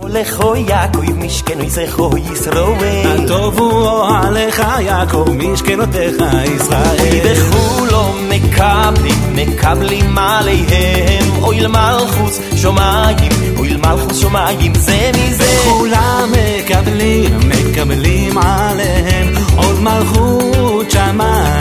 לכו יעקב משכנו יזרחו ישראל טובו עליך יעקב משכנותיך ישראל וכולו מקבלים עליהם אויל מלכוס שומעים זה מזה כולם מקבלים עליהם עוד מלכות שמיים